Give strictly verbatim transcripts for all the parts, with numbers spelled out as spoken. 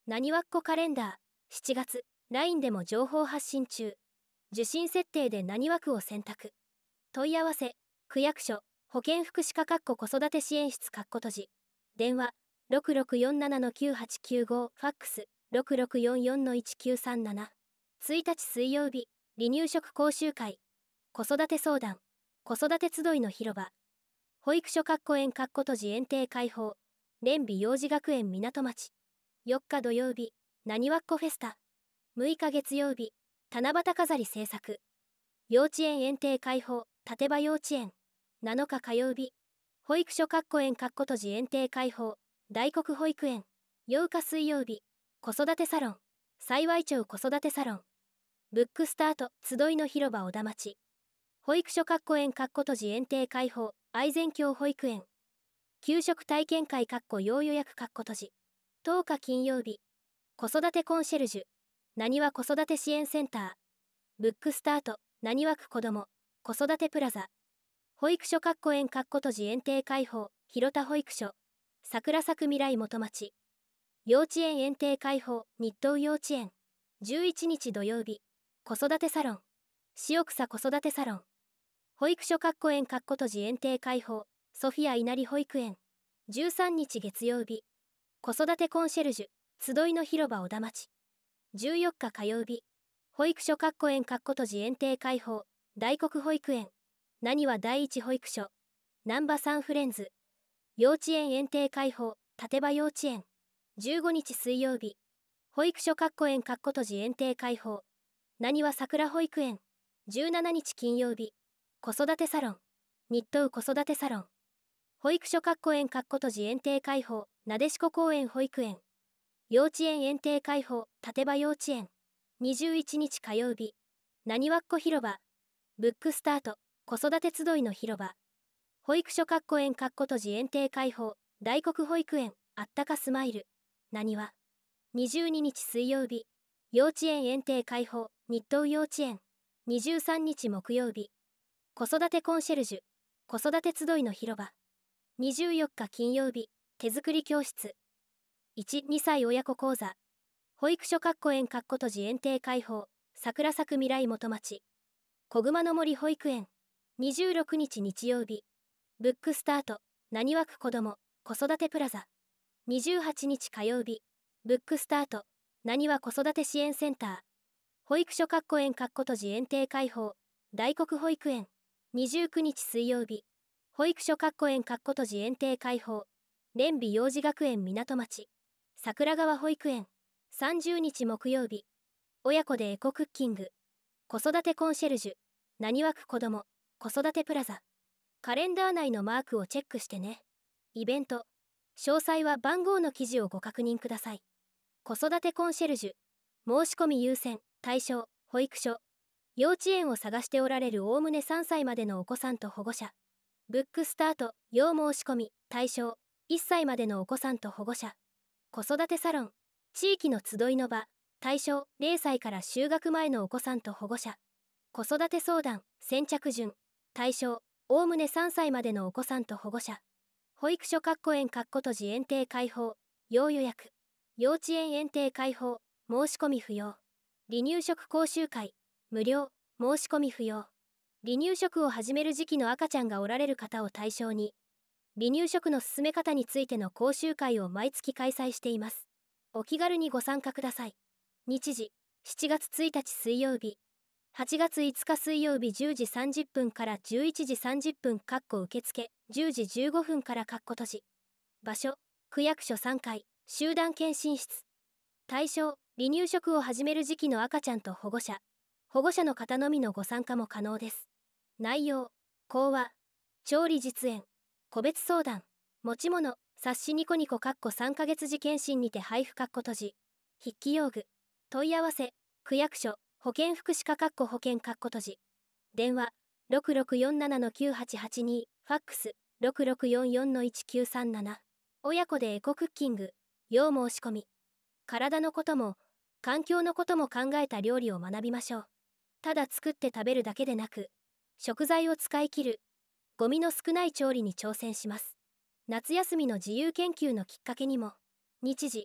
なにわっこカレンダー、しちがつ、ライン でも情報発信中。受信設定で何枠を選択。問い合わせ、区役所、保健福祉課かっこ子育て支援室かっこ閉じ。電話、ろくろくよんななのきゅうはちきゅうご、ファックス、ろくろくよんよんのいちきゅうさんなな。ついたち水曜日、離乳食講習会。子育て相談、子育て集いの広場。保育所かっこ園かっこ閉じ園庭開放。連美幼児学園港町。よっか土曜日、なにわっこフェスタ。むいか月曜日、七夕飾り制作。幼稚園園庭開放、立場幼稚園。なのか火曜日、保育所かっこ園かっこ閉じ園庭開放、大黒保育園。ようか水曜日、子育てサロン、幸町子育てサロン。ブックスタート、集いの広場小田町。保育所かっこ園かっこ閉じ園庭開放、愛全郷保育園。給食体験会かっこ要予約かっこ閉じ。とおか金曜日、子育てコンシェルジュ、なにわ子育て支援センター。ブックスタート、なにわく子ども、子育てプラザ。保育所かっこ園かっこ閉じ園庭開放、広田保育所。桜咲く未来元町。幼稚園園庭開放、日東幼稚園。じゅういちにち土曜日、子育てサロン、塩草子育てサロン。保育所かっこ園かっこ閉じ園庭開放、ソフィア稲荷保育園。じゅうさんにち月曜日、子育てコンシェルジュ、集いの広場小田町。じゅうよっか火曜日、保育所かっこ園かっこ閉じ園庭開放、大黒保育園。なにわ第一保育所、難波サンフレンズ。幼稚園園庭開放、立場幼稚園。じゅうごにち水曜日、保育所かっこ園かっこ閉じ園庭開放、なにわ桜保育園。じゅうしちにち金曜日、子育てサロン、日東子育てサロン。保育所かっこ園かっこ閉じ園庭開放、なでしこ公園保育園。幼稚園園庭開放、立場幼稚園。にじゅういちにち火曜日、なにわっこ広場。ブックスタート、子育て集いの広場。保育所かっこ園かっこ閉じ園庭開放、大黒保育園、あったかスマイル。なにわ。にじゅうににち水曜日、幼稚園園庭開放、日東幼稚園。にじゅうさんにち木曜日、子育てコンシェルジュ、子育て集いの広場。にじゅうよっか金曜日、手作り教室。いち、にさい親子講座。保育所かっこ園かっこ閉じ園庭開放、桜咲く未来元町。小熊の森保育園。にじゅうろくにち日曜日、ブックスタート、なにわく子ども、子育てプラザ。にじゅうはちにち火曜日、ブックスタート、なにわ子育て支援センター。保育所かっこ園かっこ閉じ園庭開放、大黒保育園。にじゅうくにち水曜日、保育所かっこ園かっこ閉じ園庭開放、連美幼児学園港町。桜川保育園。さんじゅうにち木曜日、親子でエコクッキング。子育てコンシェルジュ、なにわく子ども、子育てプラザ。カレンダー内のマークをチェックしてね。イベント。詳細は番号の記事をご確認ください。子育てコンシェルジュ。申し込み優先、対象、保育所。幼稚園を探しておられるおおむねさんさいまでのお子さんと保護者。ブックスタート、要申し込み、対象、いっさいまでのお子さんと保護者。子育てサロン。地域の集いの場、対象れいさいから就学前のお子さんと保護者。子育て相談、先着順、対象おおむねさんさいまでのお子さんと保護者。保育所かっこ園かっこ閉じ園庭開放、要予約。幼稚園園庭開放、申し込み不要。離乳食講習会、無料、申し込み不要。離乳食を始める時期の赤ちゃんがおられる方を対象に、離乳食の進め方についての講習会を毎月開催しています。お気軽にご参加ください。日時、しちがつついたち水曜日、はちがついつか水曜日じゅうじさんじゅっぷんからじゅういちじさんじゅっぷんかっこ受付、じゅうじじゅうごふんからかっこ閉じ。場所、区役所さんかい、集団検診室。対象、離乳食を始める時期の赤ちゃんと保護者。保護者の方のみのご参加も可能です。内容、講話、調理実演、個別相談、持ち物、冊子ニコニコかっこさんかげつ時検診にて配布かっこ閉じ。筆記用具、問い合わせ、区役所、保健福祉課かっこ保健かっこ閉じ。電話、ろくろくよんななのきゅうはちはちに、ファックス、ろくろくよんよんのいちきゅうさんなな。親子でエコクッキング、要申し込み。体のことも、環境のことも考えた料理を学びましょう。ただ作って食べるだけでなく、食材を使い切る、ゴミの少ない調理に挑戦します。夏休みの自由研究のきっかけにも。日時、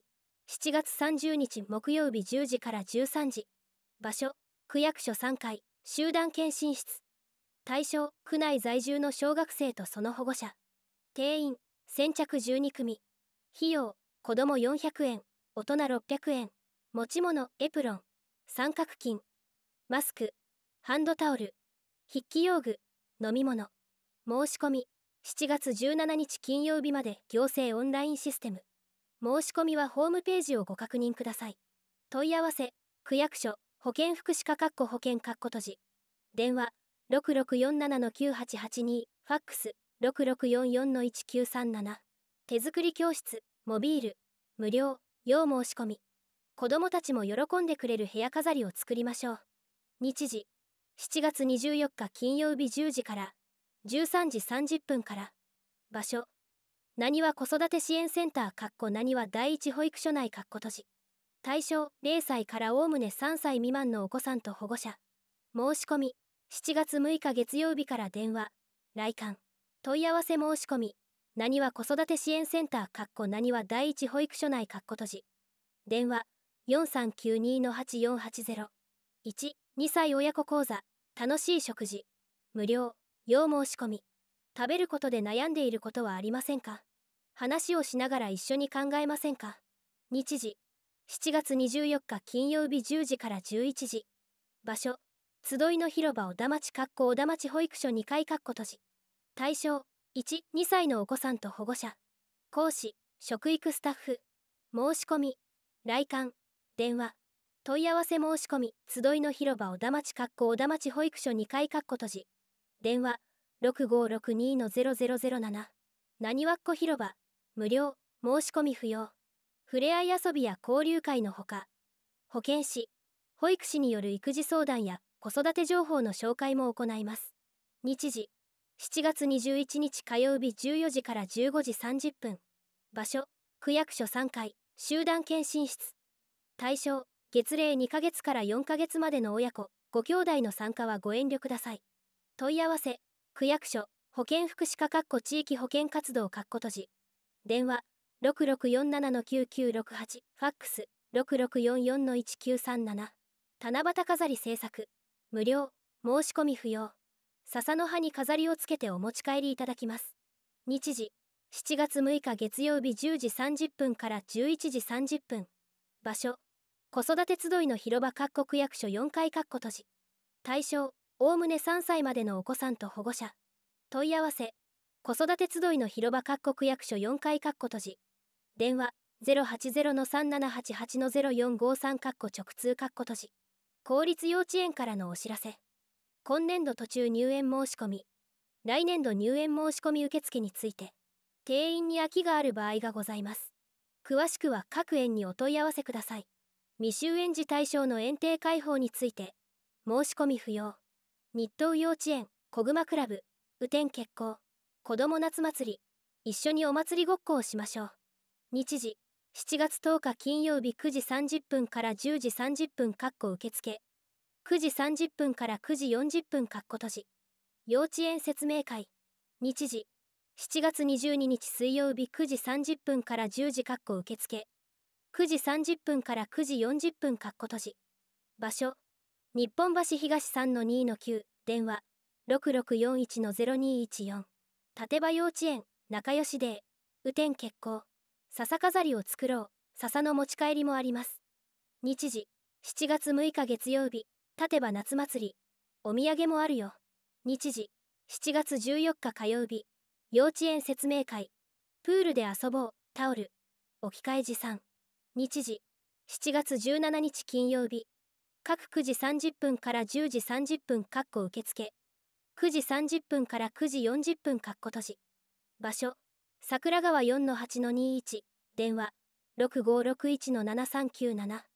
しちがつさんじゅうにち木曜日じゅうじからじゅうさんじ。場所、区役所さんかい、集団検診室。対象、区内在住の小学生とその保護者。定員、先着じゅうにくみ。費用、子どもよんひゃくえん、大人ろっぴゃくえん。持ち物、エプロン、三角巾、マスク、ハンドタオル、筆記用具、飲み物。申し込み、しちがつじゅうしちにち金曜日まで行政オンラインシステム。申し込みはホームページをご確認ください。問い合わせ、区役所、保健福祉課保健閉じ。電話、ろくろくよんななのきゅうはちはちに、ファックス、ろくろくよんよんのいちきゅうさんなな。手作り教室、モビール、無料、要申し込み。子どもたちも喜んでくれる部屋飾りを作りましょう。日時、しちがつにじゅうよっか金曜日じゅうじからじゅうさんじさんじゅっぷんから。場所、なにわ子育て支援センターなにわ第一保育所内閉じ。対象、れいさいからおおむねさんさい未満のお子さんと保護者。申し込み、しちがつむいか月曜日から電話、来館、問い合わせ申し込み、なにわ子育て支援センターなにわ第一保育所内閉じ。電話、よんさんきゅうにのはちよんはちゼロ。いち、にさい親子講座、楽しい食事、無料、要申し込み。食べることで悩んでいることはありませんか？話をしながら一緒に考えませんか？日時、しちがつにじゅうよっか金曜日じゅうじからじゅういちじ。場所、集いの広場小田町小田町保育所にかい閉じ。対象、いち、にさいのお子さんと保護者。講師、食育スタッフ。申し込み、来館、電話。問い合わせ申し込み、集いの広場小田町小田町保育所にかい閉じ。電話、ろくごろくにのゼロゼロゼロなな。なにわっこ広場、無料、申し込み不要。ふれあい遊びや交流会のほか、保健師、保育士による育児相談や子育て情報の紹介も行います。日時、しちがつにじゅういちにち火曜日じゅうよじからじゅうごじさんじゅっぷん。場所、区役所さんかい、集団検診室。対象、月齢にかげつからよんかげつまでの親子、ご兄弟の参加はご遠慮ください。問い合わせ、区役所、保健福祉課地域保健活動閉じ。電話、ろくろくよんななのきゅうきゅうろくはち、ファックス、ろくろくよんよんのいちきゅうさんなな。七夕飾り制作、無料、申し込み不要。笹の葉に飾りをつけてお持ち帰りいただきます。日時、しちがつむいか月曜日じゅうじさんじゅっぷんからじゅういちじさんじゅっぷん。場所、子育て集いの広場区役所よんかい閉じ。対象、おおむねさんさいまでのお子さんと保護者。問い合わせ、子育て集いの広場区役所よんかい閉じ。電話、ゼロはちゼロのさんななはちはちのゼロよんごさん直通閉じ。公立幼稚園からのお知らせ。今年度途中入園申し込み、来年度入園申し込み受付について、定員に空きがある場合がございます。詳しくは各園にお問い合わせください。未就園児対象の園庭開放について、申し込み不要。日東幼稚園、こぐまクラブ、雨天決行、子ども夏祭り、一緒にお祭りごっこをしましょう。日時、しちがつとおか金曜日くじさんじゅっぷんからじゅうじさんじゅっぷん受付。くじさんじゅっぷんからくじよんじゅっぷん閉じ。幼稚園説明会。日時、しちがつにじゅうににち水曜日くじさんじゅっぷんからじゅうじ受付。くじさんじゅっぷんからくじよんじゅっぷん閉じ。場所、日本橋東 さんのにのきゅう、電話、ろくろくよんいちのゼロにいちよん。立場幼稚園、仲良しデー、雨天決行。笹飾りを作ろう、笹の持ち帰りもあります。日時、しちがつむいか月曜日、立場夏祭り、お土産もあるよ。日時、しちがつじゅうよっか火曜日、幼稚園説明会、プールで遊ぼう、タオル、置き換え持参。日時、しちがつじゅうしちにち金曜日、各くじさんじゅっぷんからじゅうじさんじゅっぷん受付。くじさんじゅっぷんからくじよんじゅっぷん閉じ。場所、桜川 よんのはちのにいち、電話、ろくごろくいちのななさんきゅうなな。